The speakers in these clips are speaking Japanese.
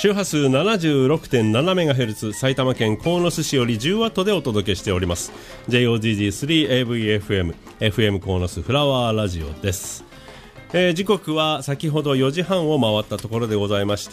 周波数 76.7MHz 埼玉県鴻巣市より 10W でお届けしております JOGG3AVFM FM 鴻巣フラワーラジオです。時刻は先ほど4時半を回ったところでございまして、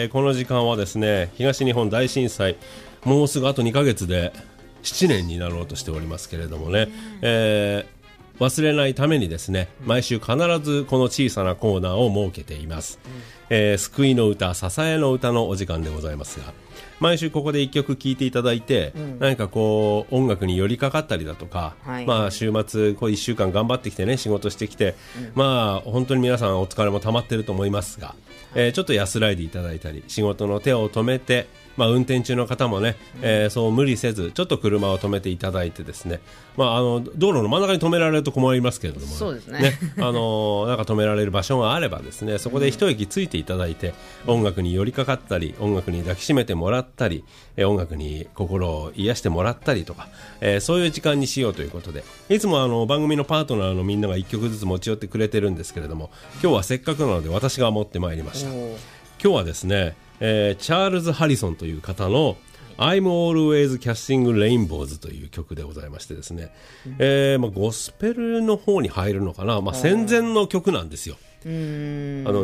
この時間はですね、東日本大震災もうすぐあと2ヶ月で7年になろうとしておりますけれどもね、忘れないためにですね、毎週必ずこの小さなコーナーを設けています。救いの歌、支えの歌のお時間でございますが、毎週ここで1曲聴いていただいて、何かこう音楽に寄りかかったりだとか、週末こう1週間頑張ってきてね、仕事してきて、本当に皆さんお疲れも溜まってると思いますが、ちょっと安らいでいただいたり、仕事の手を止めて、運転中の方もね、そう無理せずちょっと車を止めていただいてですね、道路の真ん中に止められると困りますけれども、 そうですね。 なんか止められる場所があればですね、そこで一息ついていただいて、音楽に寄りかかったり、音楽に抱きしめてもらったり、音楽に心を癒してもらったりとか、そういう時間にしようということで、いつも番組のパートナーのみんなが一曲ずつ持ち寄ってくれてるんですけれども、今日はせっかくなので私が持ってまいりました。今日はですね、チャールズ・ハリソンという方の I'm Always Casting Rainbows という曲でございましてですね、ゴスペルの方に入るのかな、戦前の曲なんですよ。明日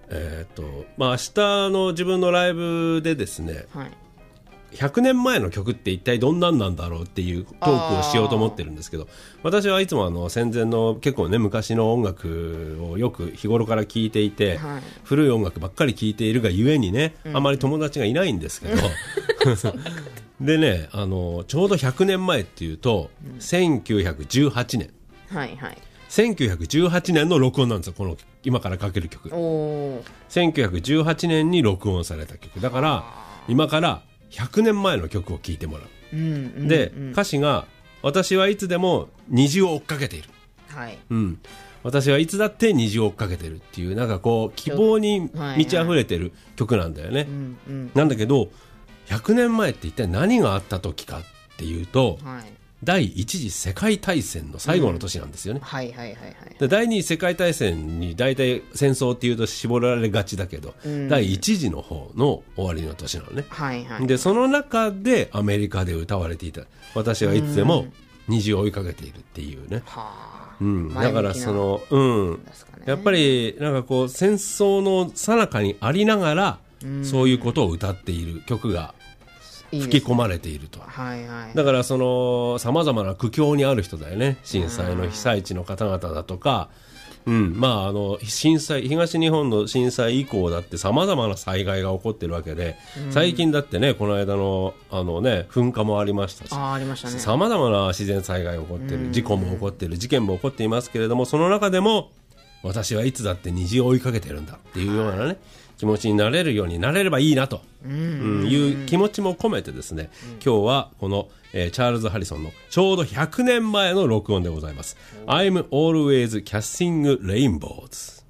の自分のライブでですね、100年前の曲って一体どんなんなんだろうっていうトークをしようと思ってるんですけど、私はいつも戦前の結構ね、昔の音楽をよく日頃から聴いていて、古い音楽ばっかり聴いているがゆえにね、あまり友達がいないんですけどでね、ちょうど100年前っていうと、1918年、1918年の録音なんですよ、この今からかける曲。1918年に録音された曲だから、今から100年前の曲を聴いてもらう。で、歌詞が私はいつでも虹を追っかけている、私はいつだって虹を追っかけてるっていう、なんかこう希望に満ち溢れてる曲なんだよね。なんだけど100年前って一体何があった時かっていうと、第一次世界大戦の最後の年なんですよね。で、第二次世界大戦に大体戦争っていうと絞られがちだけど、第一次の方の終わりの年なのね。で、その中でアメリカで歌われていた私はいつでも虹を追いかけているっていうね。だからその、やっぱりなんかこう戦争の最中にありながら、そういうことを歌っている曲が吹き込まれていると。だからその様々な苦境にある人だよね。震災の被災地の方々だとか、震災、東日本の震災以降だって様々な災害が起こってるわけで、最近だってね、この間の噴火もありましたし、様々な自然災害が起こってる、事故も起こってる、事件も起こっていますけれども、その中でも私はいつだって虹を追いかけてるんだっていうようなね、気持ちになれるようになれればいいなという気持ちも込めてですね、今日はこの、チャールズ・ハリソンのちょうど100年前の録音でございます。I'm Always Casting Rainbows。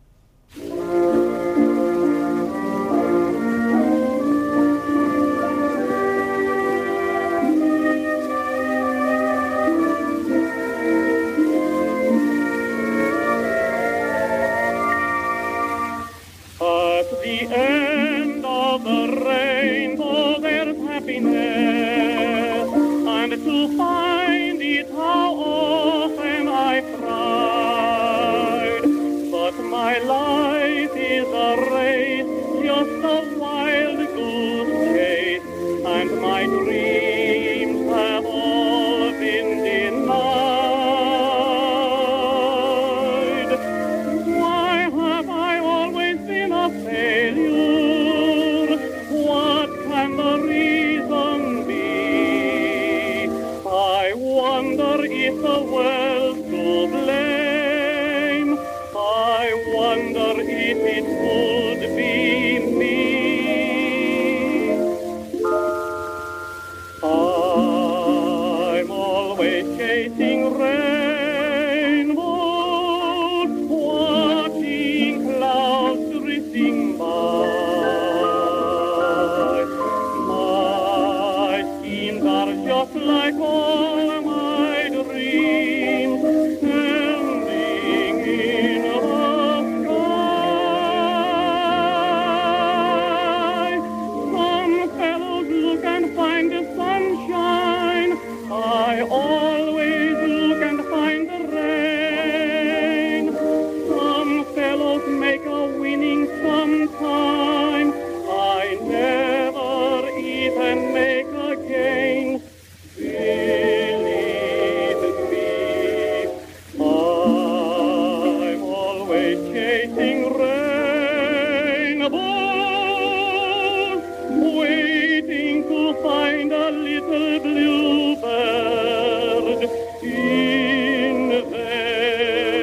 The end of the rainbow there's happiness, and to find it how often I cried. But my life is a race, just a wild goose chase, and my dreams have all been denied. Why have I always been a failure? What can the reason be? I wonder if the world's to blame. I wonder if it could be me. I'm always chasing rainbows, watching clouds drifting by. My schemes are just like all my dreams, ending in the sky. I always look and find the rain. Some fellows make a winning sometime. I never even make a gain. Believe me, I'm always chasing rainbows, waiting to find a little bluebird in vain.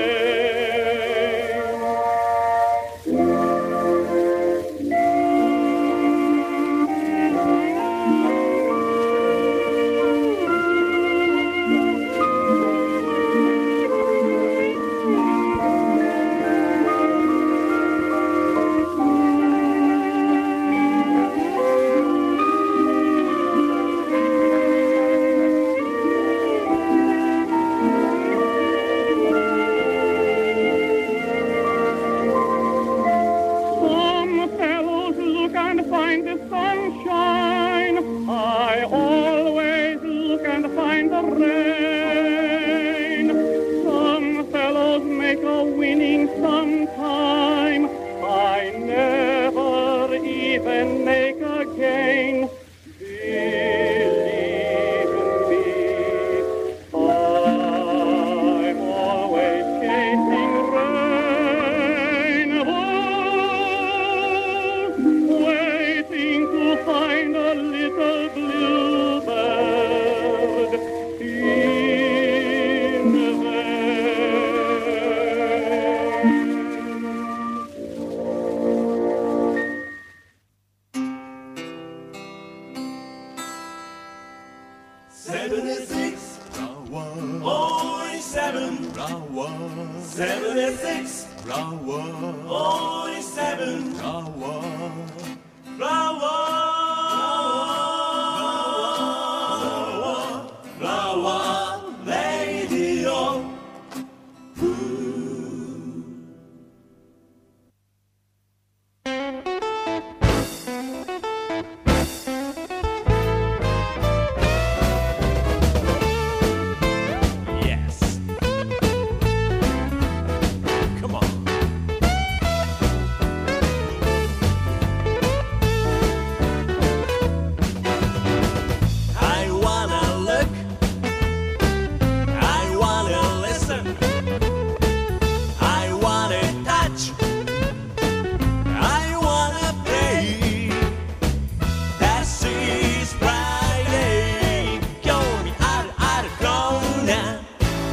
Some fellows look and find the sunshine. I always look and find the rain. Some fellows make a winning sometime. I never even make a gain. Believe me, I'm always chasing rainbows, waiting to find a little bluebird in Yes. Come on. I wanna look, I wanna listen, I wanna touch, I wanna play. This is Friday. 興味あるあるコーナー。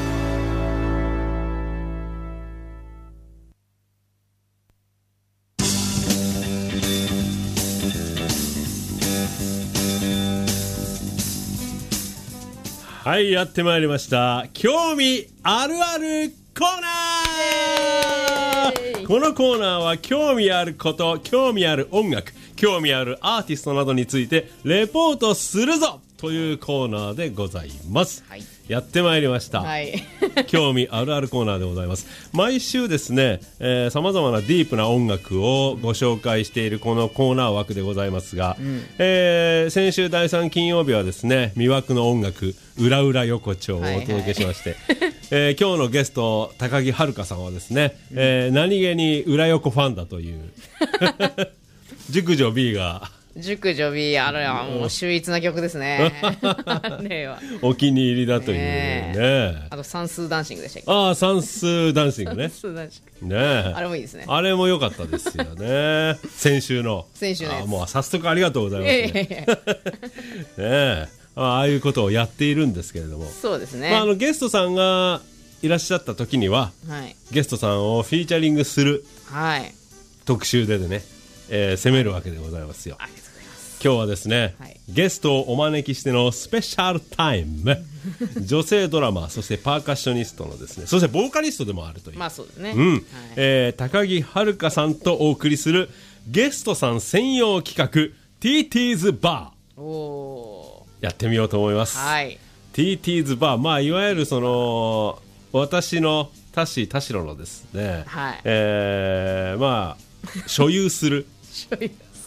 はい、やってまいりました。興味あるあるコーナー。このコーナーは興味あること、興味ある音楽、興味あるアーティストなどについてレポートするぞというコーナーでございます。 はい、 やってまいりました。 はい、 興味あるあるコーナーでございます。毎週ですね、様々なディープな音楽をご紹介しているこのコーナー枠でございますが、先週第3金曜日はですね、魅惑の音楽裏裏横丁をお届けしまして、今日のゲスト高木遥さんはですね、何気に裏横ファンだという熟女 B が熟女 B あれはもう秀逸な曲ですね。例はお気に入りだというね。 あと算数ダンシングでしたっけ。 ああ、算数ダンシングね。 算数ダンシンねグ、あれもいいですね。 あれも良かったですよね。先週のやつ。 もう早速ありがとうございますね。ね、ああいうことをやっているんですけれども、 そうですね。 ゲストさんがいらっしゃった時には、 はい、 ゲストさんをフィーチャリングする特集でね、攻めるわけでございますよ。今日はですね、はい、ゲストをお招きしてのスペシャルタイム女性ドラマー、そしてパーカッショニストのですね、そしてボーカリストでもあるという、 まあそうですね、 はい、高木遥さんとお送りするゲストさん専用企画 TT's バーやってみようと思います、はい、TT's バー、まあいわゆるその私の田代のですね、はい、まあ所有する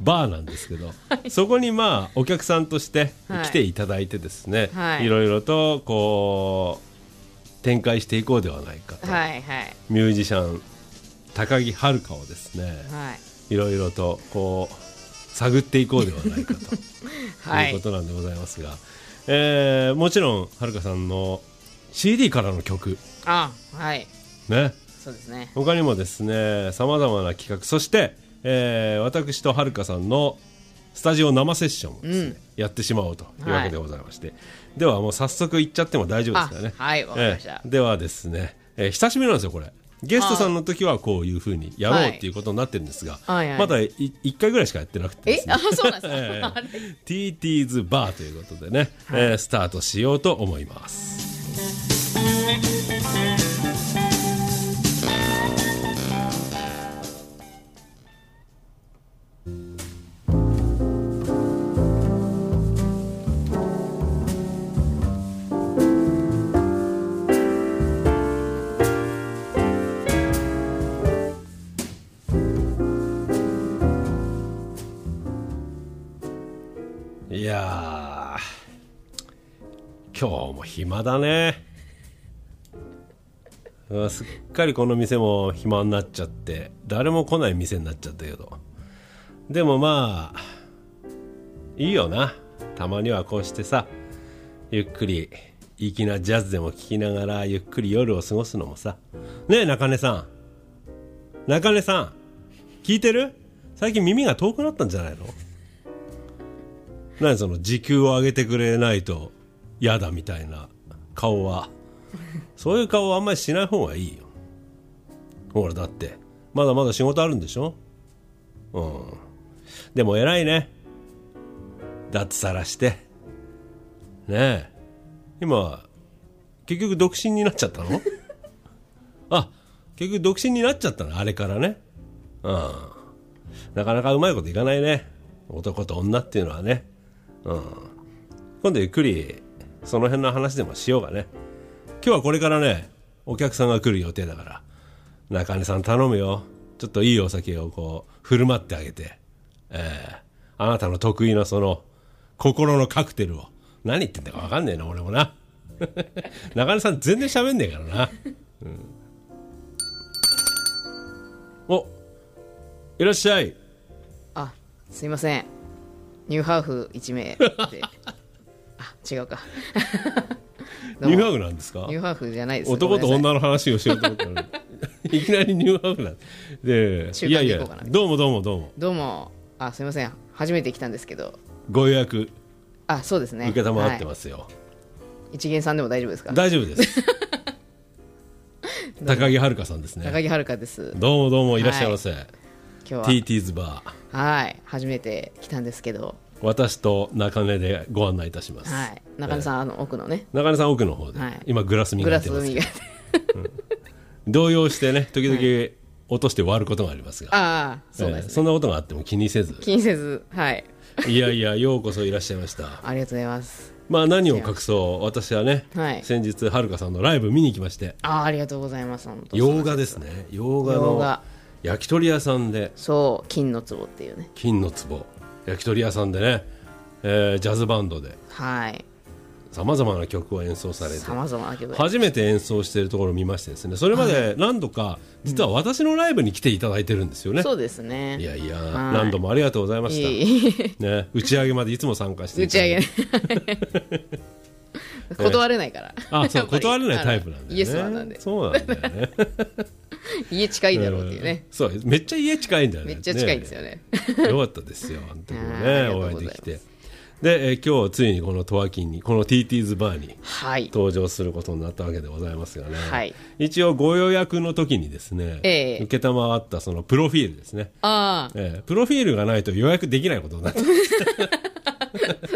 バーなんですけど、そこにまあお客さんとして来ていただいてですね、いろいろとこう展開していこうではないかと、ミュージシャン高木遥をですね、いろいろとこう探っていこうではないかということなんでございますが、もちろん遥さんの CD からの曲、ね、そうですね、他にもですねさまざまな企画、そして私とはるかさんのスタジオ生セッションをですね、やってしまおうというわけでございまして、ではもう早速行っちゃっても大丈夫ですからね。 はいわかりました。ではですね、久しぶりなんですよこれ。ゲストさんの時はこういう風にやろうっていうことになってるんですが、まだ1回ぐらいしかやってなくてですね、 そうなんですか TT's バーということでね、スタートしようと思います。いやー、今日も暇だね。すっかりこの店も暇になっちゃって誰も来ない店になっちゃったけど、でもまあいいよな。たまにはこうしてさ、ゆっくり粋なジャズでも聴きながらゆっくり夜を過ごすのもさ。ねえ中根さん、中根さん聞いてる？最近耳が遠くなったんじゃないの？何その時給を上げてくれないと嫌だみたいな顔は。そういう顔はあんまりしない方がいいよ。ほらだってまだまだ仕事あるんでしょ。でも偉いね、脱サラしてねえ。今結局独身になっちゃったの？結局独身になっちゃったの、あれからね。なかなかうまいこといかないね、男と女っていうのはね。今度ゆっくりその辺の話でもしようかね。今日はこれからねお客さんが来る予定だから、中根さん頼むよ。ちょっといいお酒をこう振る舞ってあげて、あなたの得意なその心のカクテルを。何言ってんだか分かんねえな俺もな。中根さん全然喋んねえからな。お、いらっしゃい。 すいません、ニューハーフ1名で違うか。 ニューハーフなんですか？ ニューハーフじゃないです。 男と女の話をしようと思ったのにいきなりニューハーフなんで、いやいや、どうもどうもどうもどうも。すいません、初めて来たんですけど。 ご予約そうですね、 受けたまってますよ。 一元さんでも大丈夫ですか？ 大丈夫です。高木遥さんですね。 高木遥です。 どうもどうもいらっしゃいませ。 今日は TT's バー、初めて来たんですけど、 私と中根でご案内いたします。 中根さん、奥のね、 中根さん奥の方で、今グラス磨いてますけど、動揺してね時々落として割ることがありますが、そうですね、そんなことがあっても気にせず、いやいや、ようこそいらっしゃいました。 ありがとうございます。 何を隠そう、私はね、先日はるかさんのライブ見に行きまして。 ありがとうございます。 洋画ですね。洋画の焼き鳥屋さんで、 そう、金の壺っていうね、 金の壺焼き鳥屋さんでね、ジャズバンドでさまざまな曲を演奏されて、初めて演奏しているところを見ましてですね、それまで何度か実は私のライブに来ていただいてるんですよね。 そうですね。 いやいや、何度もありがとうございました。ね、打ち上げまでいつも参加していただいて。 断れないから。 そう、断れないタイプなんだよね。 イエスマンなんで。 そうなんだよね。 家近いだろうっていうね。 そう、めっちゃ家近いんだよね。 めっちゃ近いんですよね。 よかったですよ、あの時もね、お会いできて。で、今日ついにこのトワキンに、この TT's バーに登場することになったわけでございますがね、一応ご予約の時にですね、承ったそのプロフィールですね、プロフィールがないと予約できないことになってます。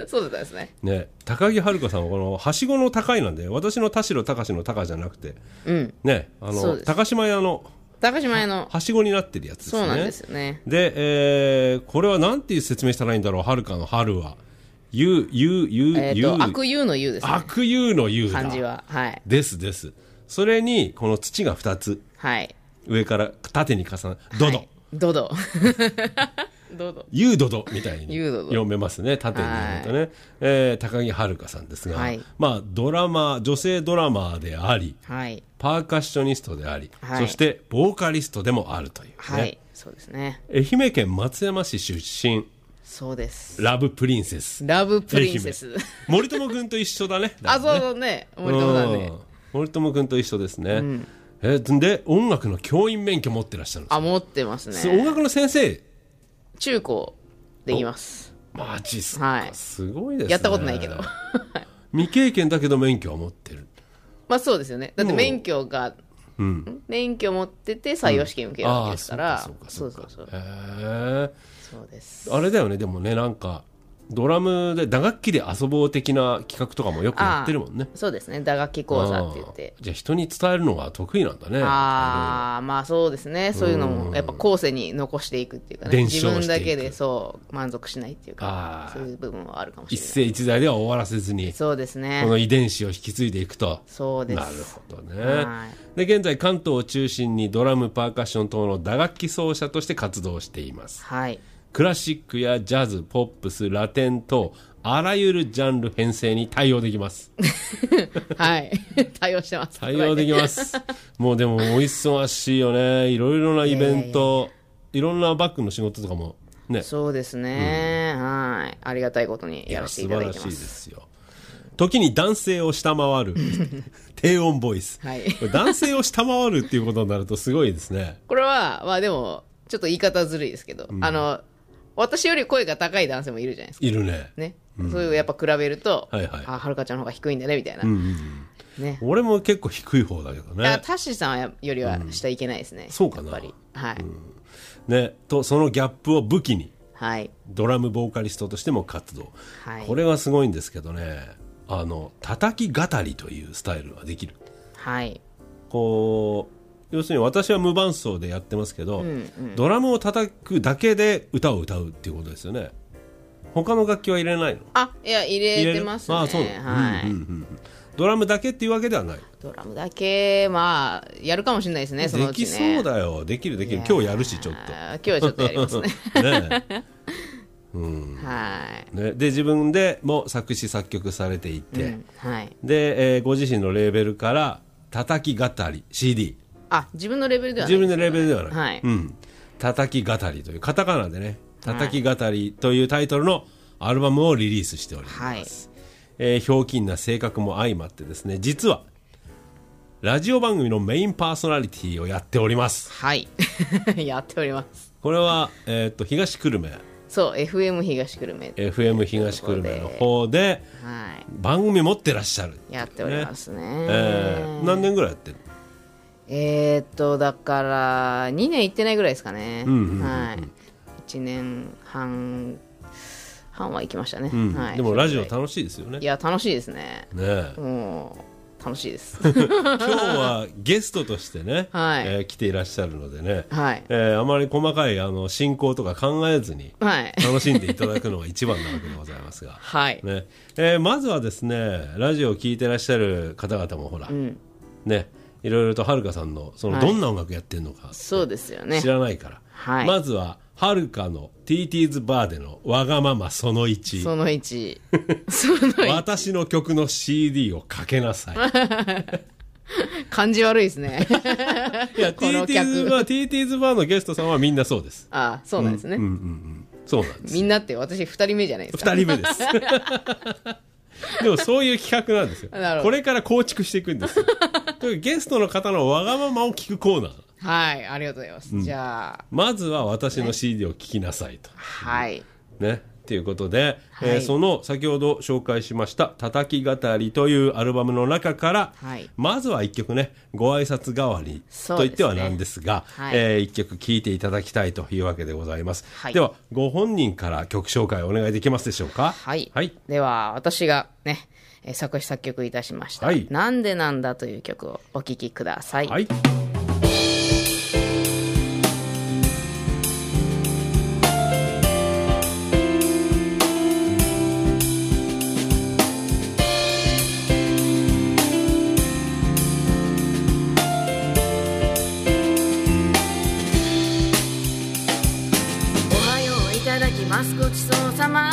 そうだったですね。 高木遥さんはこのはしごの高いなんで、私の田代隆の高じゃなくて、高島屋のはしごになってるやつですね。 そうなんですよね。 で、これはなんていう説明したらいいんだろう。遥の春は悪友の友ですね。 悪友の友だ。 漢字はです。それにこの土が2つ、上から縦に重なるドドどうぞ。 ユードドみたいにユードド読めますね、縦に読むとね。高木遥さんですが、まあ女性ドラマーであり、パーカッショニストであり、そしてボーカリストでもあるというね。 そうですね。 愛媛県松山市出身。 そうです。 ラブプリンセス。 ラブプリンセス。 森友君と一緒だね。 あ、そうね。森友だね。 森友君と一緒ですね。で、音楽の教員免許持ってらっしゃるんですよ。 あ、持ってますね。 音楽の先生。 中高できます。 マジっすか。すごいですね。 やったことないけど。 未経験だけど免許は持ってる。 まあそうですよね。だって免許が、免許持ってて採用試験受けるわけですから。そうそうそう。そうです。 あれだよね、でもね、なんかドラムで打楽器で遊ぼう的な企画とかもよくやってるもんね。 そうですね、打楽器講座って言って。 じゃあ人に伝えるのが得意なんだね。 まあそうですね、そういうのもやっぱ後世に残していくっていうかね、自分だけでそう満足しないっていうか、そういう部分はあるかもしれない。 一世一代では終わらせずに、 そうですね、 この遺伝子を引き継いでいくと。 そうです。 なるほどね。で、現在関東を中心にドラム、パーカッション等の打楽器奏者として活動しています。クラシックやジャズ、ポップス、ラテン等あらゆるジャンル編成に対応できます。 対応してます。 対応できます。もうでもお忙しいよね。いろいろなイベント、いろんなバックの仕事とかもね。 そうですね。ありがたいことにやらせていただいてます。 素晴らしいですよ。時に男性を下回る低音ボイス。男性を下回るっていうことになるとすごいですね。 これはまあでもちょっと言い方ずるいですけど、私より声が高い男性もいるじゃないですか。 いるね。 そういうやっぱ比べると、はるかちゃんの方が低いんだねみたいな。 俺も結構低い方だけどね。 タッシーさんよりは下いけないですね。 そうかな。 やっぱり。 ね、そのギャップを武器に、ドラムボーカリストとしても活動。これはすごいんですけどね、叩き語りというスタイルができる。こう要するに私は無伴奏でやってますけど、ドラムを叩くだけで歌を歌うっていうことですよね。他の楽器は入れないの？ いや入れてますね。 そう。ドラムだけっていうわけではない。 ドラムだけまあやるかもしれないですね。そのうちね。 できそうだよ。できる。今日やるしちょっと。 今日はちょっとやりますね。 で自分でも作詞作曲されていて、で、ご自身のレーベルから叩き語り CD。 自分のレベルではない。 自分のレベルではない。叩き語りというカタカナでね、叩き語りというタイトルのアルバムをリリースしております。ひょうきんな性格も相まってですね、実はラジオ番組のメインパーソナリティをやっております。やっております。これは東久留米。 そう、FM 東久留米。 FM 東久留米の方で番組持ってらっしゃる。 やっておりますね。 何年ぐらいやってる？ だから2年行ってないぐらいですかね。1年半は行きましたね。 でもラジオ楽しいですよね。 いや楽しいですね。もう楽しいです。 今日はゲストとしてね、来ていらっしゃるのでね、あまり細かい進行とか考えずに楽しんでいただくのが一番なわけでございますが、まずはですね、ラジオを聴いてらっしゃる方々もほら、ね、いろいろとはるかさんのどんな音楽やってるのかそうですよね、 知らないから、まずははるかの TT's バーでのわがままその1。 その1。 私の曲の CD をかけなさい。 感じ悪いですね。 いや、TT's バーのゲストさんはみんなそうです。 そうなんですね。 そうなんです。 みんなって私2人目じゃないですか。 2人目です。でもそういう企画なんですよ。これから構築していくんですよ。ゲストの方のわがままを聞くコーナー。ありがとうございます。じゃあまずは私の CD を聞きなさいと。ね。ということで、その先ほど紹介しました「叩き語り」というアルバムの中から、まずは1曲ね、ご挨拶代わりといってはなんですが、1曲聴いていただきたいというわけでございます。ではご本人から曲紹介お願いできますでしょうか。では私がね、作詞作曲いたしました「なんでなんだ」という曲をお聴きください。 様、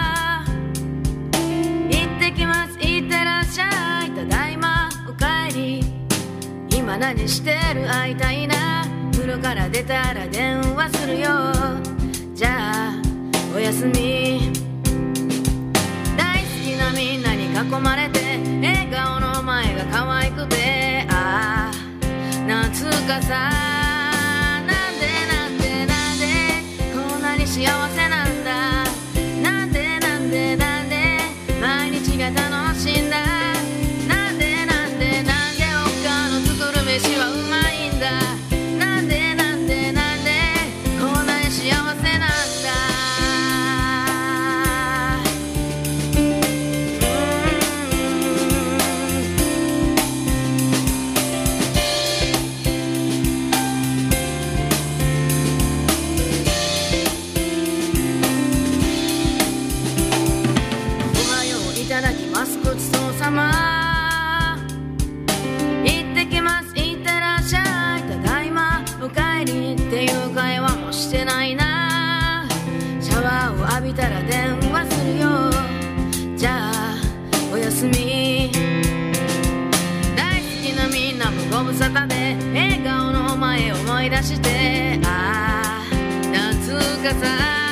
行ってきます、行ってらっしゃい、ただいまおかえり、今何してる、会いたいな、風呂から出たら電話するよ、じゃあおやすみ、大好きなみんなに囲まれて、笑顔の前が可愛くて、ああ夏かさ、なんでなんでなんでこんなに幸せなんだ、なんでなんでなんで毎日が楽しいんだ、なんでなんでなんでおっかの作る飯はうまいんだ、なんでなんでなんでこんなに幸せなんだ、ごちそうさま、行ってきます、行ってらっしゃい、ただいまおかえりっていう会話もしてないな、シャワーを浴びたら電話するよ、じゃあおやすみ、大好きなみんなもご無沙汰で、笑顔の前思い出して、ああ夏がさ、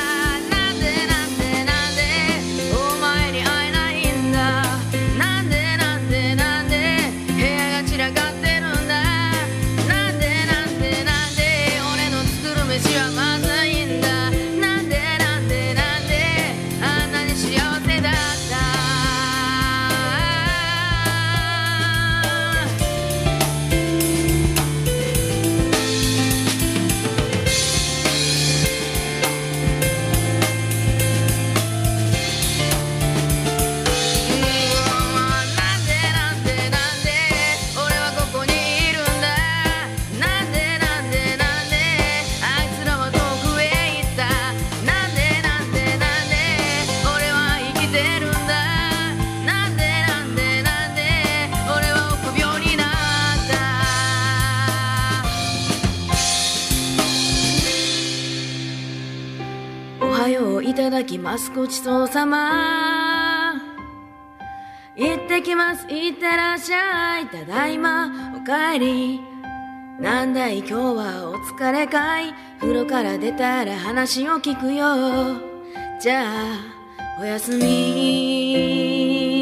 いただきます、ごちそうさま、行ってきます、行ってらっしゃい、ただいまおかえり、なんだい今日はお疲れかい、風呂から出たら話を聞くよ、じゃあおやすみ、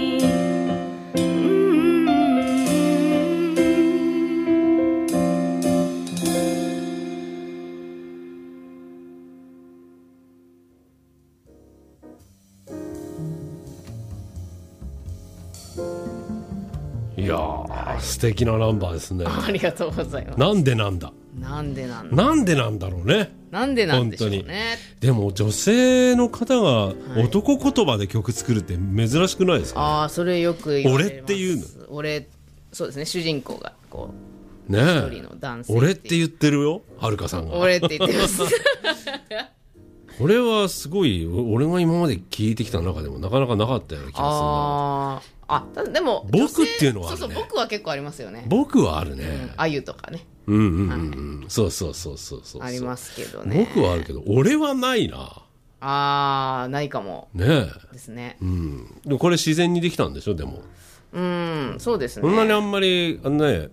いやー、素敵なナンバーですね。 ありがとうございます。 なんでなんだ、 なんでなんだ、 なんでなんだろうね、 なんでなんでしょうね。 でも女性の方が男言葉で曲作るって珍しくないですか、ね、 ああ、それよく言われます。 俺っていうの、 俺、そうですね、主人公がこうね一人の男性、 俺って言ってるよ、はるかさんが。 俺って言ってますこれはすごい、俺が今まで聞いてきた中でもなかなかなかったような気がするな。 あ、ただでも僕っていうのはあるね。 そうそう、僕は結構ありますよね。 僕はあるね。 あゆとかね。 うんうんうんうん。そうそうそうそうそう。 ありますけどね。 僕はあるけど、俺はないな。 ないかも。 ねえ。 ですね。 うん。でもこれ自然にできたんでしょ、でも。 そうですね。 そんなにあんまり、ね、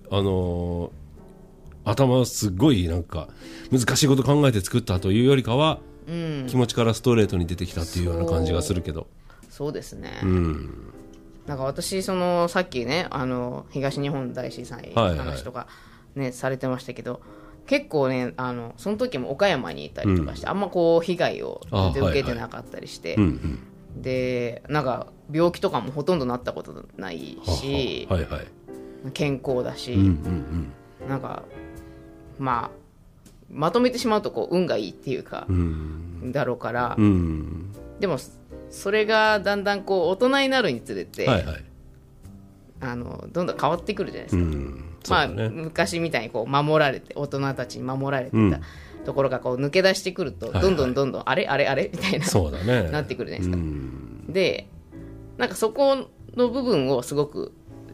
頭すっごいなんか、難しいこと考えて作ったというよりかは、気持ちからストレートに出てきたっていうような感じがするけど。 そうですね。なんか私、さっきね、東日本大震災の話とかね、されてましたけど、結構ね、その時も岡山にいたりとかして、あんまこう被害を受けてなかったりして、で、なんか病気とかもほとんどなったことないし、健康だし、なんかまとめてしまうとこう運がいいっていうか、だろうから、でもそれがだんだんこう大人になるにつれて、どんどん変わってくるじゃないですか。昔みたいにこう守られて、大人たちに守られてたところがこう抜け出してくると、どんどんあれみたいななってくるじゃないですか。で、なんかそこの部分をすごく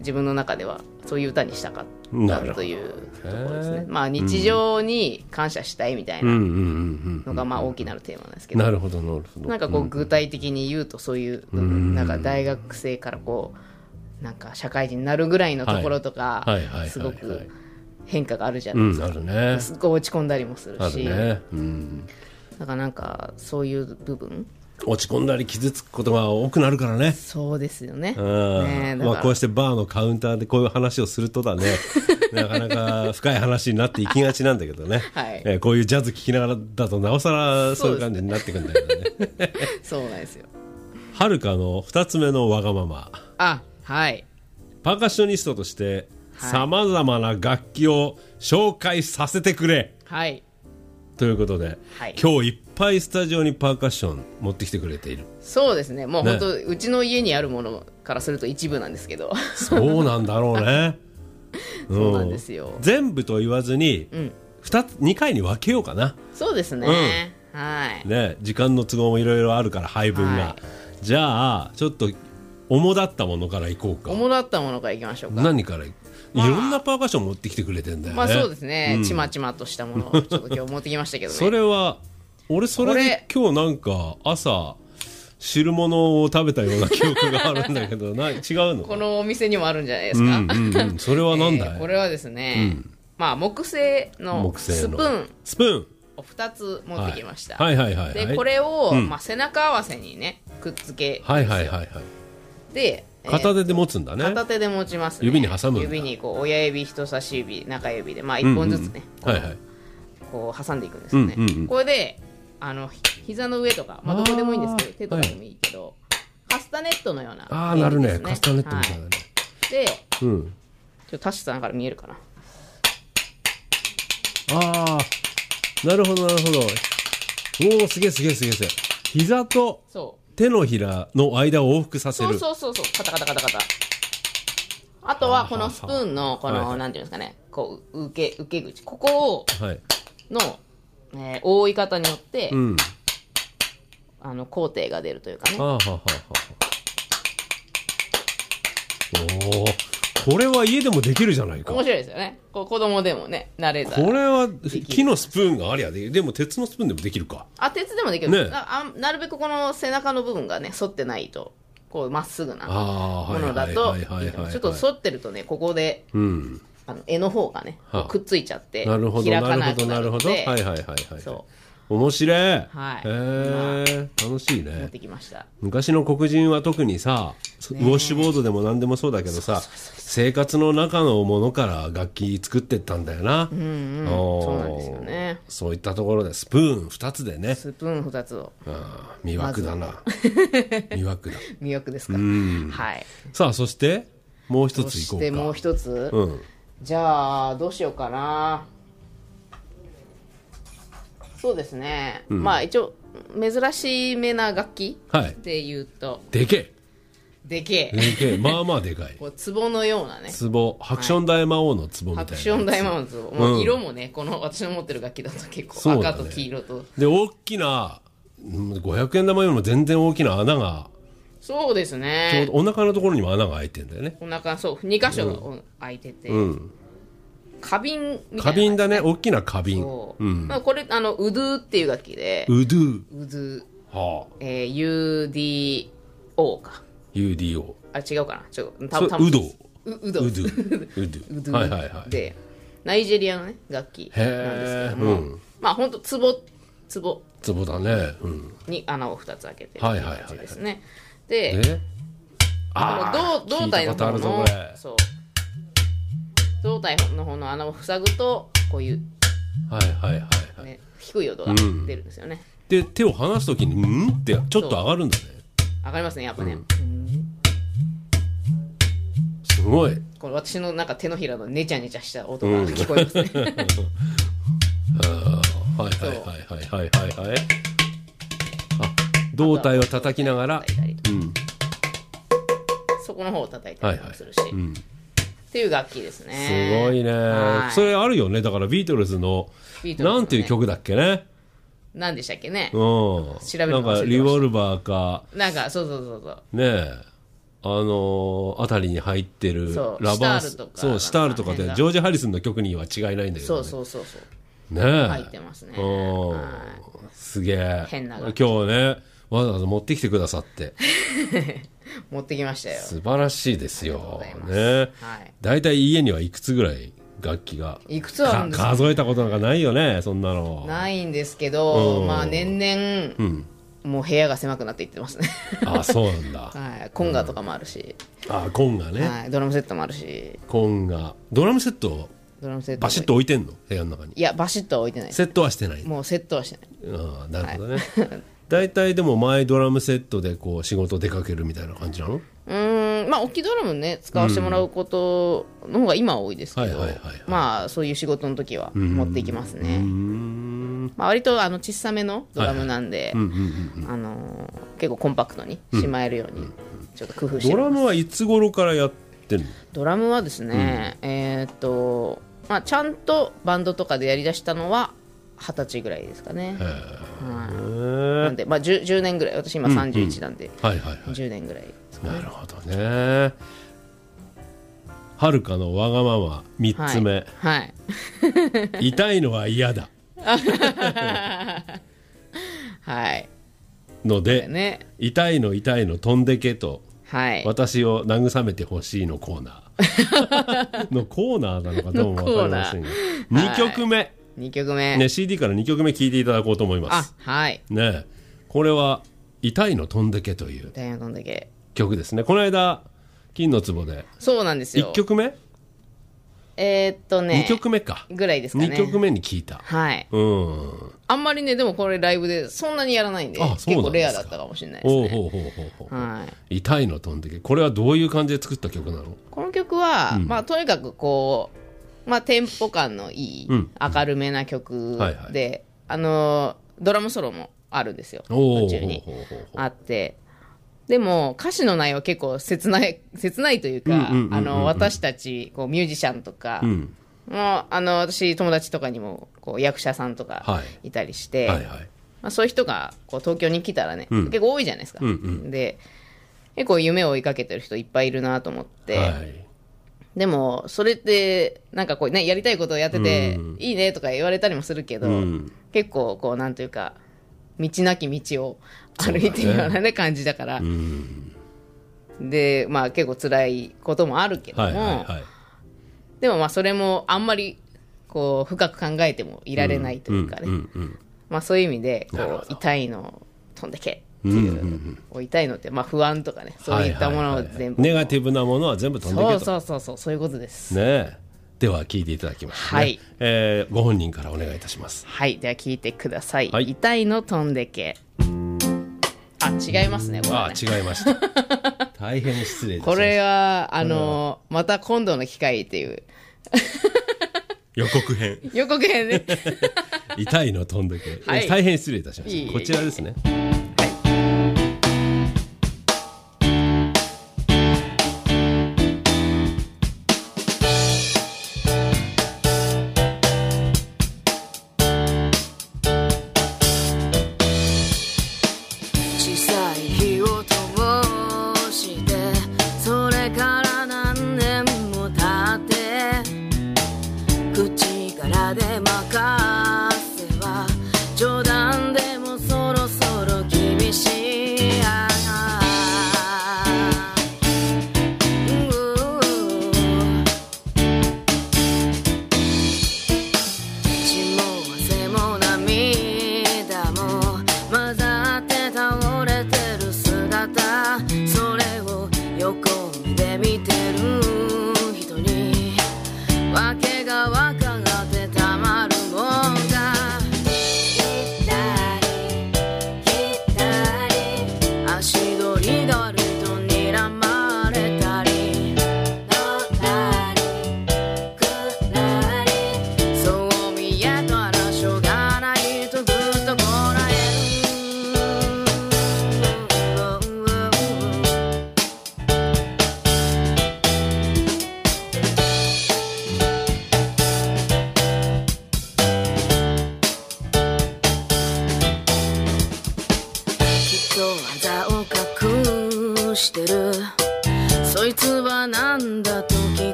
自分の中ではそういう歌にしたかったというところですね。まあ日常に感謝したいみたいなのがまあ大きなるテーマなんですけど、 なるほどなるほど。 なんかこう具体的に言うとそういう部分、なんか大学生からこうなんか社会人になるぐらいのところとかすごく変化があるじゃないですか。 あるね。 すっごい落ち込んだりもするし、 ね、 だからなんかそういう部分、 落ち込んだり傷つくことが多くなるからね。 そうですよね。 まあこうしてバーのカウンターでこういう話をするとだねなかなか深い話になっていきがちなんだけどね、はいこういうジャズ聴きながらだとなおさらそういう感じになってくるんだけどねそうなんですよ。 はるかの2つ目のわがまま。 はい。 パーカッショニストとしてさまざまな楽器を紹介させてくれ、 はい、 ということで、今日いっぱいスタジオにパーカッション持ってきてくれている。 そうですね。もう本当、うちの家にあるものからすると一部なんですけどそうなんだろうねそうなんですよ。 全部と言わずに、2回に分けようかな。 そうですね、はいね、時間の都合もいろいろあるから配分が、じゃあちょっと主だったものからいこうか。 主だったものからいきましょうか。 何からいろんなパーカッション持ってきてくれてんだよね。 まあそうですね、ちまちまとしたものをちょっと今日持ってきましたけどねそれは俺それで今日なんか朝汁物を食べたような記憶があるんだけど違うの？ このお店にもあるんじゃないですか、 それは何だい？ これはですね、まあ木製のスプーンを2つ持ってきました。でこれを、まあ、背中合わせにねくっつけるんですよ。で片手で持つんだね。 片手で持ちますね。 指に挟むんだ。 指にこう親指人差し指中指でまあ1本ずつね、こう挟んでいくんですよね、これで膝の上とか、まあ、どこでもいいんですけど手とかでもいいけど、カスタネットのような、 なるね、カスタネットみたいなね、 で、ちょっとタッシュさんから見えるかな。 なるほどなるほど。おお、すげえすげえすげえすげえ。膝と手のひらの間を往復させる。 そうカタカタカタカタ。あとはこのスプーンのこのなんていうんですかね、こう受け口、ここをの覆い方によって工程が出るというかね。 おお、これは家でもできるじゃないか。 面白いですよね。子供でもね慣れたら。 これは木のスプーンがありゃでも鉄のスプーンでもできるか。 鉄でもできる、ね、なるべくこの背中の部分がね反ってないとこうまっすぐなものだとちょっと反ってるとねここで、柄の方がねくっついちゃって開かなくなるので。 面白い。 楽しいね。 持ってきました。 昔の黒人は特にさ、ウォッシュボードでも何でもそうだけどさ、生活の中のものから楽器作ってったんだよな。 そうなんですよね。 そういったところでスプーン2つでね。 スプーン2つを。 魅惑だな。魅惑だ。 魅惑ですか。はい。 さあそしてもう一ついこうか。そしてもう一つ。じゃあどうしようかな。そうですね、まあ一応珍しめな楽器でいうと、 でけえまあまあでかいこう壺のようなね壺、ハクション大魔王の壺みたいな、 ハクション大魔王の壺、もう色もねこの私の持ってる楽器だと結構赤と黄色と、 で大きな500円玉よりも全然大きな穴が、 そうですね、 ちょうどお腹のところにも穴が開いてるんだよね。 お腹、そう2箇所開いてて、花瓶みたいな、 花瓶だね、大きな花瓶。 これウドゥっていう楽器で、 ウドゥ、 UDO か UDO、 違うかな、 ウドでナイジェリアのね楽器なんですけども、まあ本当壺だね、 に穴を2つ開けてる感じですね。で胴体の方の胴体の方の穴を塞ぐとこういう低い音が出るんですよね。 で手を離すときにってちょっと上がるんだね。 上がりますねやっぱね。 すごい。 これ私のなんか手のひらのネチャネチャした音が聞こえますね。胴体を叩きながら、そこの方を叩いたりもするし。っていう楽器ですね。 すごいね。それあるよね。だからビートルズのなんていう曲だっけね。 何でしたっけね。 調べるの忘れてました。なんかリボルバーか。 なんかそう。 ねえ。 あたりに入ってるラバース、そうシタールとかでジョージ・ハリスンの曲には違いないんだけどね。 そうね入ってますね。 すげえ。 変な今日ねわざわざ持ってきてくださって持ってきましたよ。 素晴らしいですよね。だいたい家にはいくつぐらい楽器がいくつあるんですか。 数えたことなんかないよね、そんなの。 ないんですけど、まあ年々、もう部屋が狭くなっていってますね。 あ、そうなんだ。 はい、コンガとかもあるし、 コンガね、 はい、ドラムセットもあるし。 コンガ、ドラムセットバシッと置いてんの、部屋の中に。 いや、バシッとは置いてない。 セットはしてない。 もうセットはしてない。 なるほどね。大体でもマイドラムセットでこう仕事出かけるみたいな感じなの？ まあ大きいドラムね使わせてもらうことの方が今は多いですけど、まあそういう仕事の時は持っていきますね。まあ割と小さめのドラムなんで、結構コンパクトにしまえるようにちょっと工夫してます。 ドラムはいつ頃からやってるの？ ドラムはですね、まあちゃんとバンドとかでやりだしたのは20歳ぐらいですかね。なんで、まあ、10年ぐらい、私今31なんで、10年ぐらいですかね。 なるほどね。はるかのわがまま3つ目、痛いのは嫌だはいので、痛いの飛んでけと、私を慰めてほしいのコーナーのコーナーなのかどうも分かりませんが、2曲目 2曲目、 ね、CD から2曲目聴いていただこうと思います。ね、これは痛いの飛んでけという曲ですね。この間金の壺でそうなんですよ。 1曲目2曲目かぐらいですかね。 2曲目に聴いた。 あんまりね、でもこれライブでそんなにやらないんで、結構レアだったかもしれないですね。 痛いの飛んでけ、これはどういう感じで作った曲なの？ この曲は、まあとにかくこう、まあ、テンポ感のいい、明るめな曲で、ドラムソロもあるんですよ、途中にあって。でも歌詞の内容は結構切ないというか、私たちこうミュージシャンとか、もう私友達とかにもこう役者さんとかいたりして、まあ、そういう人がこう東京に来たらね、結構多いじゃないですか。で結構夢を追いかけてる人いっぱいいるなと思って、でもそれってなんかこうね、やりたいことをやってていいねとか言われたりもするけど、結構こうなんというか道なき道を歩いてるようなね感じだから、でまあ結構辛いこともあるけども、でもまあそれもあんまりこう深く考えてもいられないというかね、まあそういう意味でこう痛いの飛んでけっていう、痛いのってまあ不安とかね、そういったものを全部、 ネガティブなものは全部飛んでけと。 そういうことですね。では聞いていただきましょうね。ご本人からお願いいたします。 はい、では聞いてください。痛いの飛んでけ。あ、違いますね、これね。 違いました大変失礼です。 これはまた今度の機会っていう予告編ね痛いの飛んでけ、大変失礼いたしました。こちらですね。 わけが分かってたまるもん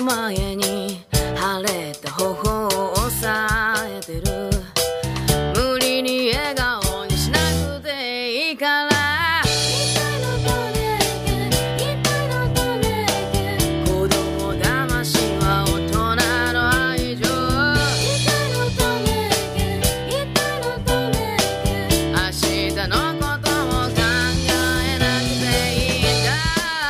前に晴れた頬を押さえてる無理に笑顔にしなくていいから子供騙しは大人の愛情明日のことも考えなくていいんだ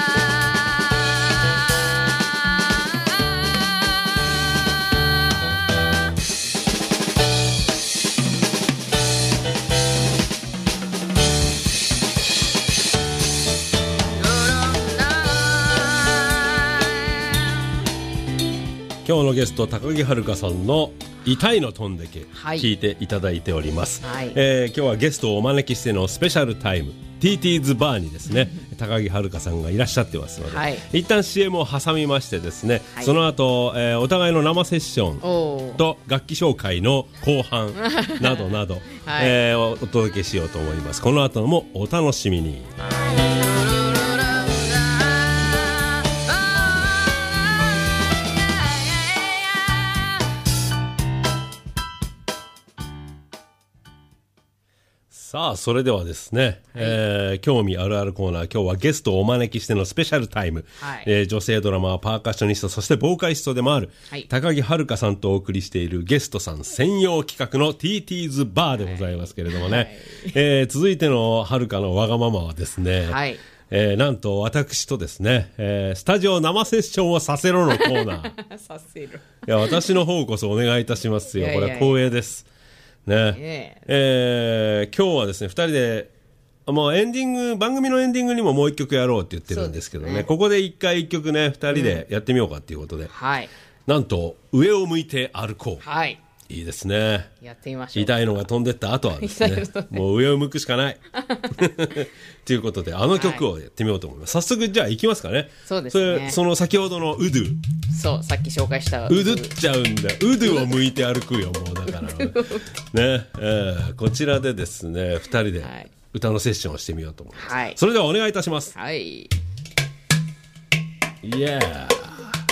今日のゲスト高木遥さんの痛いの飛んでけ、 はい聞いていただいております、 はい今日はゲストをお招きしてのスペシャルタイム TT's バーにですね高木遥さんがいらっしゃってますので、 はい一旦 CM を挟みましてですね、 はいその後、お互いの生セッションおーと楽器紹介の後半などなど、 はいお届けしようと思います。この後もお楽しみに。さあそれではですね、興味あるあるコーナー、今日はゲストをお招きしてのスペシャルタイム、 はい女性ドラマー、パーカッショニスト、そしてボーカリストでもある、 はい、 高木遥さんとお送りしているゲストさん専用企画の TT's バーでございますけれどもね、はい続いての遥のわがままはですね、 はいなんと私とですね、スタジオ生セッションをさせろのコーナーさせるいや私の方こそお願いいたしますよ。 いやいやいやこれは光栄ですね。今日はですね2人でもうエンディング番組のエンディングにももう一曲やろうって言ってるんですけど ねここで一回一曲ね2人でやってみようかっていうことで、 はいなんと上を向いて歩こう、 はいいいですね。 やってみましょう。 痛いのが飛んでった後はですねもう上を向くしかないということであの曲をやってみようと思います、はい、早速じゃあ行きますかね。 そうですね。 その先ほどのウドゥ、 そうさっき紹介したウドゥっちゃうんだ。ウドゥを向いて歩くよもうだからね、こちらでですね2人で歌のセッションをしてみようと思います、はい、それではお願いいたします。 はい、 イエー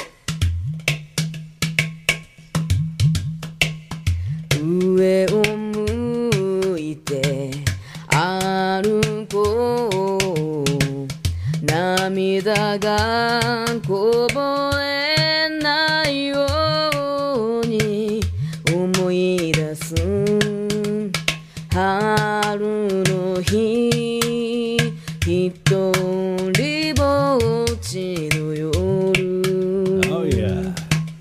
上を向いて歩こう涙がこぼれないように思い出す春の日一人ぼっちの夜、 oh, yeah.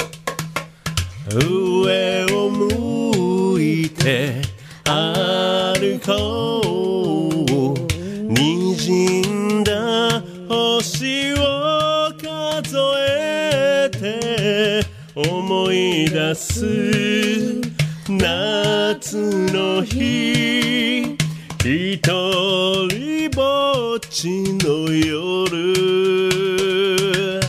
上を向いて歩こう滲んだ星を数えて思い出す夏の日一人ぼっちの夜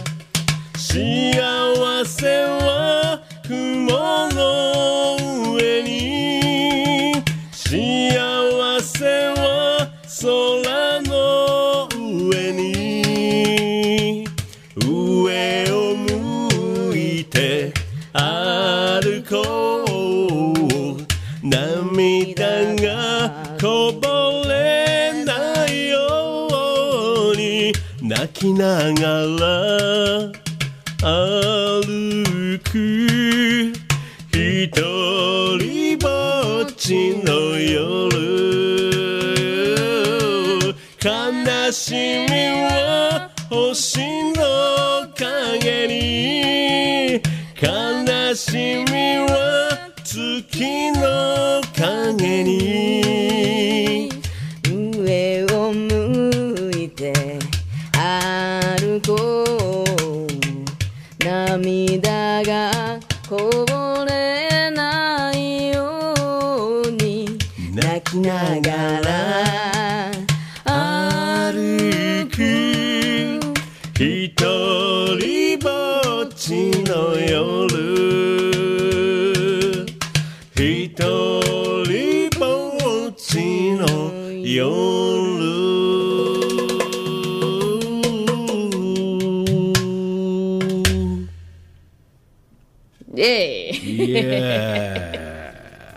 幸せは雲の上に幸せは空の上に上を向いて歩こう涙がこぼれないように泣きながら歩く一人ぼっちの夜悲しみは星の影に悲しみは月の影に上を向いて歩こう涙がこぼれないように泣きながら歩く一人ぼっちの夜一人ぼっちの夜イエーイイエ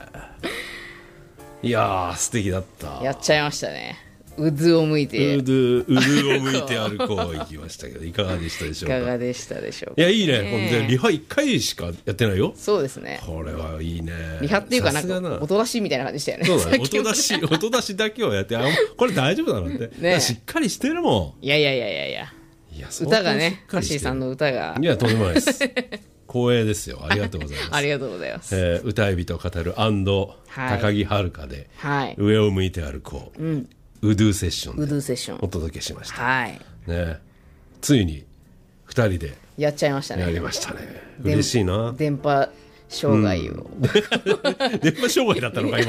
ーイ。いやー素敵だった。 やっちゃいましたね。うずを向いてうずを向いて歩こう行きましたけどいかがでしたでしょうか。 いかがでしたでしょうか。 いやいいね。これリハ1回しかやってないよ。 そうですね。 これはいいね。 リハっていうかなんか音出しみたいな感じでしたよね。 そうだね。音出しだけをやってこれ大丈夫だろうってね。しっかりしてるもん。いや歌がね、カッシーさんの歌が。 いやとんでもないです。光栄ですよ。ありがとうございます。 ありがとうございます。 歌い人語る高木遥で、上を向いて歩こう、ウドゥセッションお届けしました。 はいね、ついに2人でやっちゃいましたね。 やりましたね。嬉しいな。 電波障害を、 電波障害だったのか今。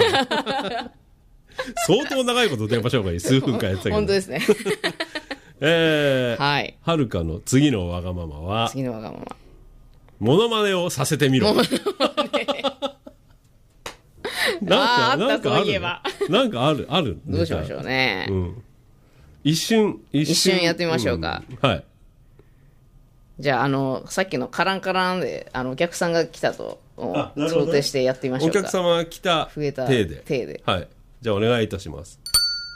相当長いこと電波障害数分間やってたけど。 本当ですね。 はい。はるかの次のわがままはモノマネをさせてみろ。なんかある。 どうしましょうね。 一瞬やってみましょうか。 はい。 じゃあさっきのカランカランでお客さんが来たと想定してやってみましょうか。 お客様が来た体で。はい。じゃあお願いいたします。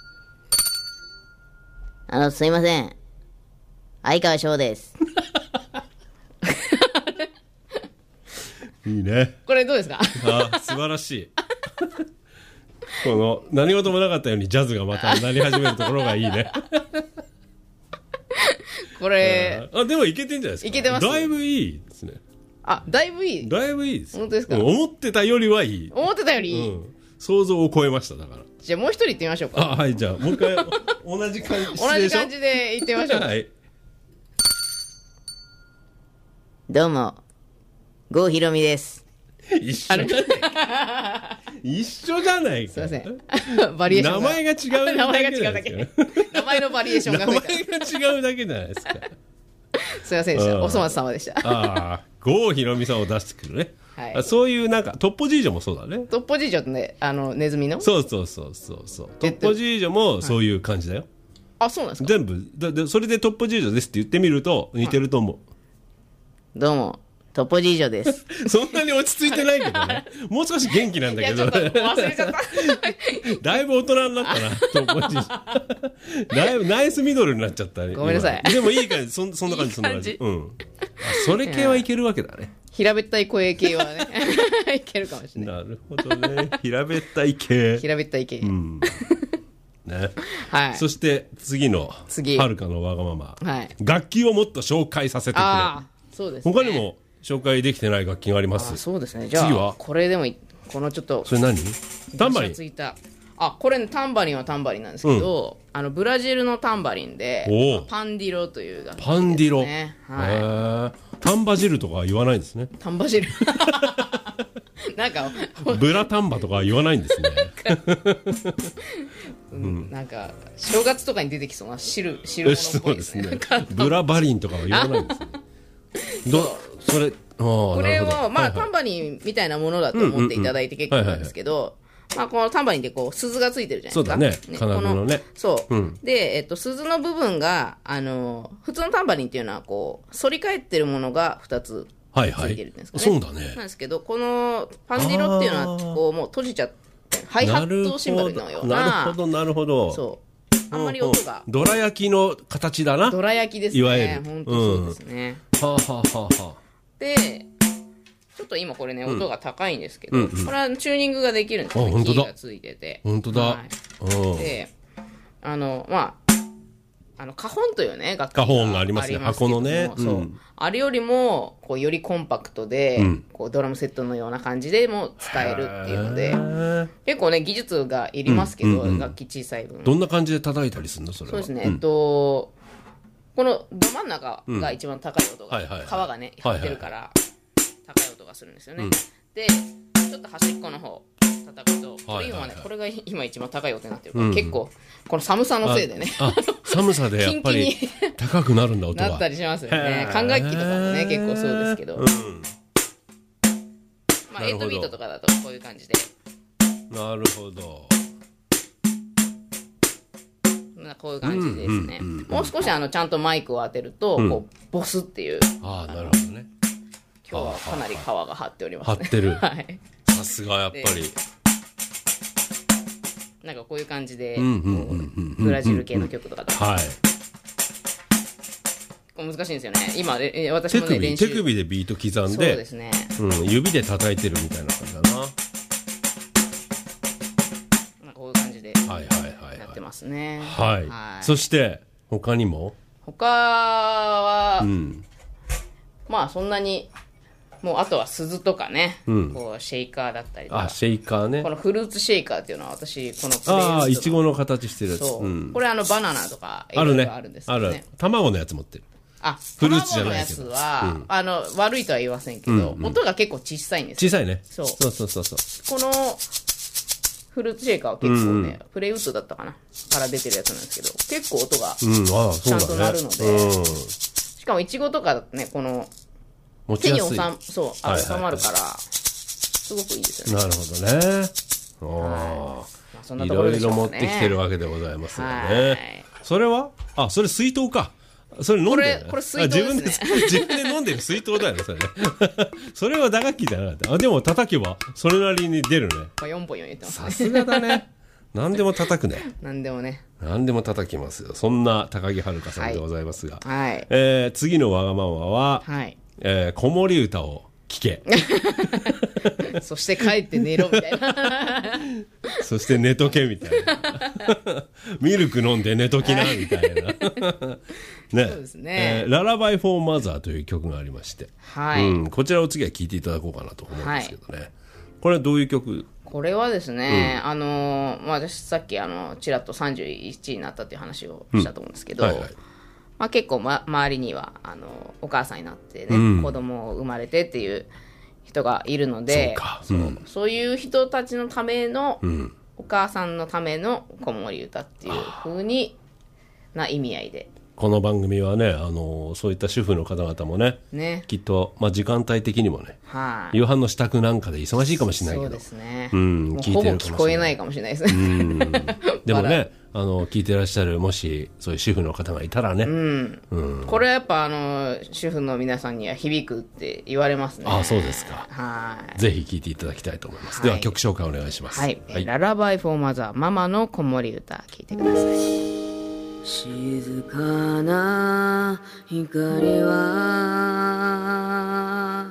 すいません。相川翔です。 いいね。 これどうですか？ 素晴らしい。この何事もなかったようにジャズがまた鳴り始めるところがいいね。 これでもいけてんじゃないですか。 いけてます。 だいぶいいですね。 だいぶいい。 だいぶいいです。 本当ですか？ 思ってたよりはいい。 思ってたよりいい。 想像を超えましただから。 じゃあもう一人行ってみましょうか。 はい、じゃあもう一回同じ感じで行ってみましょう。 はい。 どうも、郷ひろみです。 一緒じゃないか。一緒じゃないか。 すいません。バリエーション名前が違うだけ。 名前のバリエーションが名前が違うだけじゃないですか。 すいませんでした。おそ松様でした。 郷ひろみさんを出してくるね。そういうなんかトッポジージョもそうだね。 トッポジージョってね、ネズミの。 そう。トッポジージョもそういう感じだよ。 そうなんですか。 全部それでトッポジージョですって言ってみると似てると思う。 どうも、トッポジージョです。 そんなに落ち着いてないけどね。もう少し元気なんだけど。 忘れちゃった。 だいぶ大人になったな、トッポジージョ。だいぶナイスミドルになっちゃった。 ごめんなさい。 でもいい感じ、そんな感じ、そんな感じ。それ系はいけるわけだね。 平べったい声系はね、いけるかもしれない。 なるほどね。平べったい系。 平べったい系。 ね。 はい。 そして次のはるかのわがまま。楽器をもっと紹介させてくれ。 そうですね。 他にも紹介できてない楽器があります。 そうですね。じゃあ次はこれでもこのちょっとそれ何？タンバリン。 これタンバリンはタンバリンなんですけど、ブラジルのタンバリンでパンディロという楽器ですね。 パンディロ。はい。タンバジルとかは言わないんですね。 タンバジル。なんかブラタンバとかは言わないんですね。 なんか正月とかに出てきそうな汁物っぽいですね。 ブラバリンとかは言わないんですね。 これをタンバリンみたいなものだと思っていただいて結構なんですけど、このタンバリンって鈴がついてるじゃないですか。 そうだね。金具のね。 そう。で、鈴の部分が普通のタンバリンっていうのは反り返ってるものが2つついてるんですかね。 そうだね。 なんですけど、このパンディロっていうのはもう閉じちゃってハイハットシンバルのような。 なるほど。 そう。あんまり音が。 どら焼きの形だな。 どら焼きですね。 いわゆる。 本当そうですね。で、ちょっと今これね、音が高いんですけど、これはチューニングができるんですよね。キーがついてて。 本当だ。 で、カホンというね、楽器カホンがありますね。箱のね。 あれよりも、よりコンパクトで、ドラムセットのような感じでも使えるっていうので、結構ね、技術がいりますけど、楽器小さい分。 どんな感じで叩いたりするのそれは。 そうですね。このど真ん中が一番高い音が、皮がね、張ってるから、高い音がするんですよね。で、ちょっと端っこの方叩くと、これ今ね、これが今一番高い音になってるから、結構、この寒さのせいでね。 寒さでやっぱり高くなるんだ、音が。 なったりしますよね。管楽器とかもね、結構そうですけど。8ビートとかだとこういう感じで。 なるほど。 こういう感じですね。もう少しちゃんとマイクを当てると、ボスっていう。 なるほどね。 今日はかなり皮が張っておりますね。 張ってる。 はい。 さすがやっぱり。 なんかこういう感じで、ブラジル系の曲とかだと。 はい。 難しいんですよね。今、私もね、練習。 手首でビート刻んで、 そうですね。 指で叩いてるみたいな感じだな。 なんかこういう感じで、やってますね。 はい。そして、他にも？ 他は、まあそんなに、もうあとは鈴とかね、こうシェイカーだったりとか。 シェイカーね。 このフルーツシェイカーっていうのは私、このいちごの形してるやつ。 そう。これバナナとかいろいろあるんですけどね。 ある。卵のやつ持ってる。 フルーツじゃないけど。卵のやつは、悪いとは言いませんけど、音が結構小さいんですよ。 小さいね。 そう。 この、フルーツシェイカーは結構ね、プレイウッドだったかなから出てるやつなんですけど、結構音がちゃんと鳴るので、しかもイチゴとかね、この、手に収まるから、すごくいいですよね。 なるほどね。いろいろ持ってきてるわけでございますよね。それはそれ水筒か。それ飲んでる。 これ水筒ですね。 自分で飲んでる水筒だよね、それね。それは打楽器じゃなかった。でも叩けば、それなりに出るね。 4本言ってますね。 さすがだね。何でも叩くね。 何でもね。 何でも叩きますよ。そんな高木遥さんでございますが。次のわがままは、子守歌を聴け。 そして帰って寝ろみたいな。 そして寝とけみたいな。ミルク飲んで寝ときなみたいな。ね。 そうですね。 ララバイ・フォー・マザーという曲がありまして、こちらを次は聴いていただこうかなと思うんですけどね。これはどういう曲？ これはですね、私さっきちらっと31になったっていう話をしたと思うんですけど、結構、周りにはお母さんになってね、子供を生まれてっていう人がいるので、そういう人たちのための、お母さんのための子守歌っていう風な意味合いで。 この番組はね、そういった主婦の方々もね、きっと、時間帯的にもね、夕飯の支度なんかで忙しいかもしれないけど、 そうですね。 聞いてるほぼ聞こえないかもしれないですね。 でもね、聞いてらっしゃる、もし、そういう主婦の方がいたらね。 これはやっぱ、主婦の皆さんには響くって言われますね。 そうですか。ぜひ聞いていただきたいと思います。では、曲紹介お願いします。 ララバイ・フォー・マザー、ママの子守歌、聞いてください。静かな光は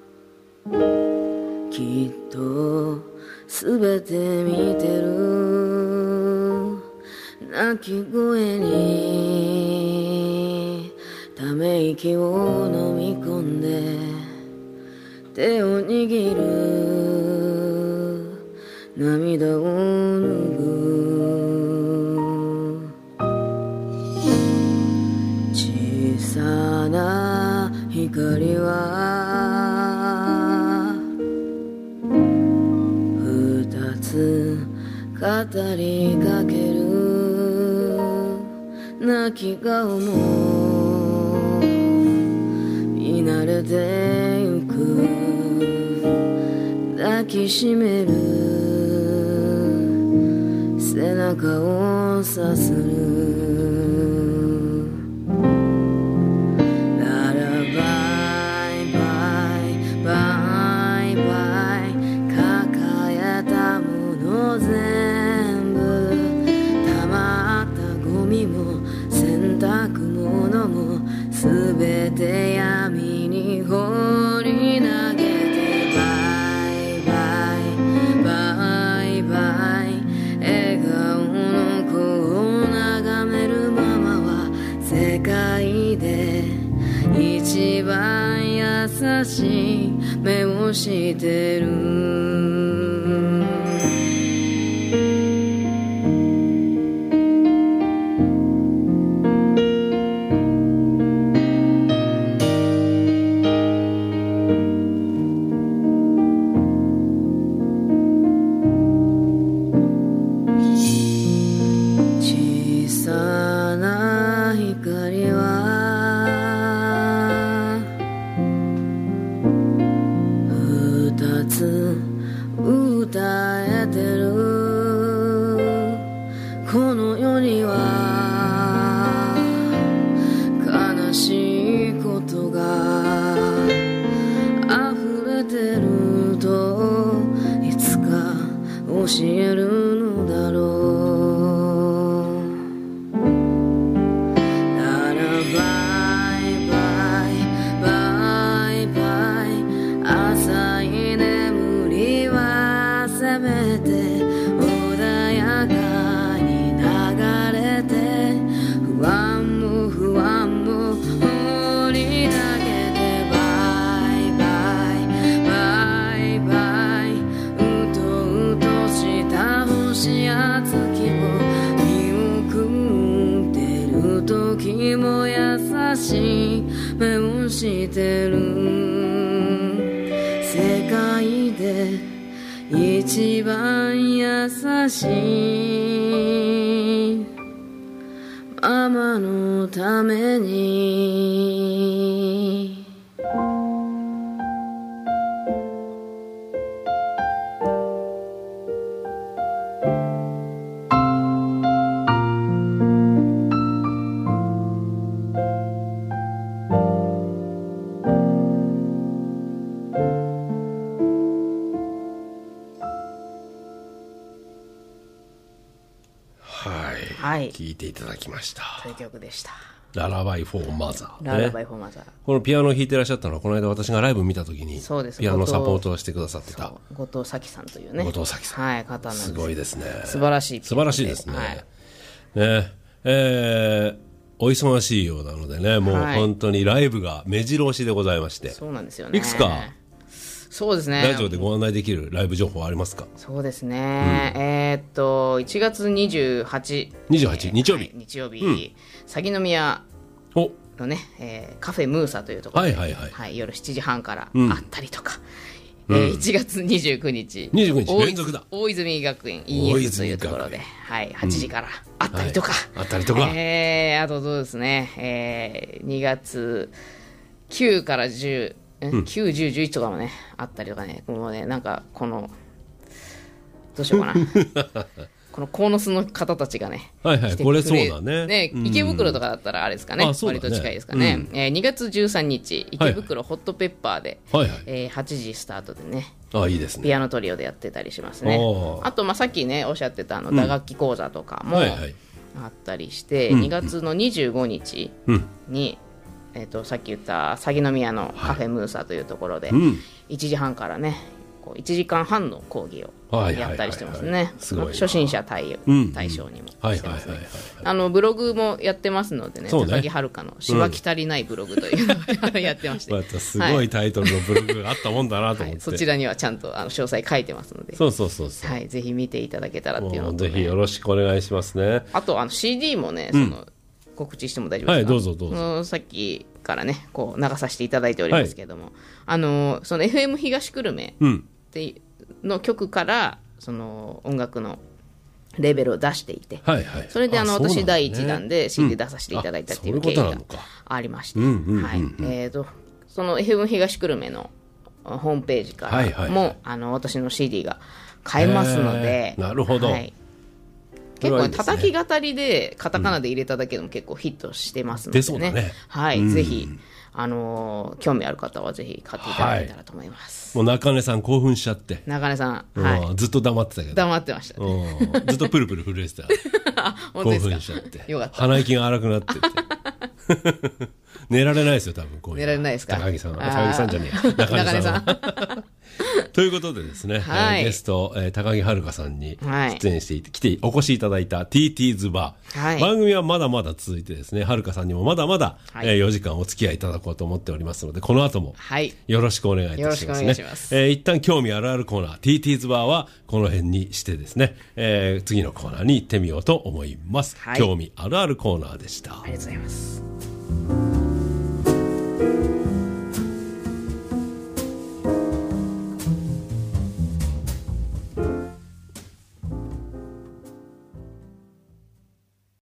きっとすべて見てる。泣き声にため息を飲み込んで手を握る。涙を拭う。小さな光は二つ語りかける。泣き顔も見慣れてゆく。抱きしめる。背中をさする。すべて闇に放り投げてバイバイバイバイ。笑顔の子を眺めるママは世界で一番優しい目をしてる。歌えるのだろう。ならバイバイバイバイ、浅い眠りはせめて穏やかに流れて、不安も不安も放り投げて、バイバイバイバイ、うとうとした星や月を見送ってる時も優しい目をしてる。世界で一番優しいママのために。 はい、聞いていただきました。 という曲でした。 ララバイフォーマザー、 ララバイフォーマザー。 このピアノを弾いてらっしゃったのはこの間私がライブ見た時にピアノサポートをしてくださってた後藤咲さんというね、 後藤咲さん、 はい、方なんです。 すごいですね。 素晴らしい素晴らしいですね、 はいね、お忙しいようなのでね、もう本当にライブが目白押しでございまして、 そうなんですよね。 いくつかそうですね、 ラジオでご案内できるライブ情報ありますか？ そうですね、1月28 日曜日、 日曜日、鷺宮のね、カフェムーサというところで、夜7時半からあったりとか、1月29日連続だ、 大泉学園 EF というところで、8時からあったりとか、あとそうですね、2月9から10、9、10、11とかもねあったりとかね、もうね、なんかこのどうしようかなこの鴻巣の方たちがね、 これそうだね、 池袋とかだったらあれですかね、割と近いですかね、2月13日池袋ホットペッパーで、8時スタートでね、 いいですね、 ピアノトリオでやってたりしますね。あと、さっきねおっしゃってた打楽器講座とかもあったりして、2月の25日に、さっき言った鷺宮のカフェムーサというところで、1時半からね1時間半の講義をやったりしてますね。初心者対象にもしてますね。ブログもやってますのでね、高木遥のしばき足りないブログというのをやってまして、 またすごいタイトルのブログがあったもんだなと思って、 そちらにはちゃんと詳細書いてますので、ぜひ見ていただけたらっていうのと、 ぜひよろしくお願いしますね。 あとCD もね、告知しても大丈夫ですか？ どうぞどうぞ。 さっきからねこう流させていただいておりますけれども、その FM 東久留米の曲からその音楽のレベルを出していて、それで私第1弾で CD 出させていただいたっていう経緯がありまして、その FM 東久留米のホームページからも私の CD が買えますので、 なるほど、 結構叩き語りでカタカナで入れただけでも結構ヒットしてますのでね、ぜひ興味ある方はぜひ買っていただけたらと思います。 もう中根さん興奮しちゃって、 中根さん、 ずっと黙ってたけど、 黙ってましたね、 ずっとプルプル震えてた興奮しちゃってよかった、 鼻息が荒くなってて寝られないですよ多分。こういう寝られないですか？ 高木さんじゃねえ中根さんということでですね、ゲスト、高木遥さんに出演してお越しいただいた TT's バー、番組はまだまだ続いてですね、遥さんにもまだまだ、4時間お付き合いいただこうと思っておりますので、この後もよろしくお願いいたしますね。一旦興味あるあるコーナー TT's バーはこの辺にしてですね、次のコーナーに行ってみようと思います。興味あるあるコーナーでした。 ありがとうございます。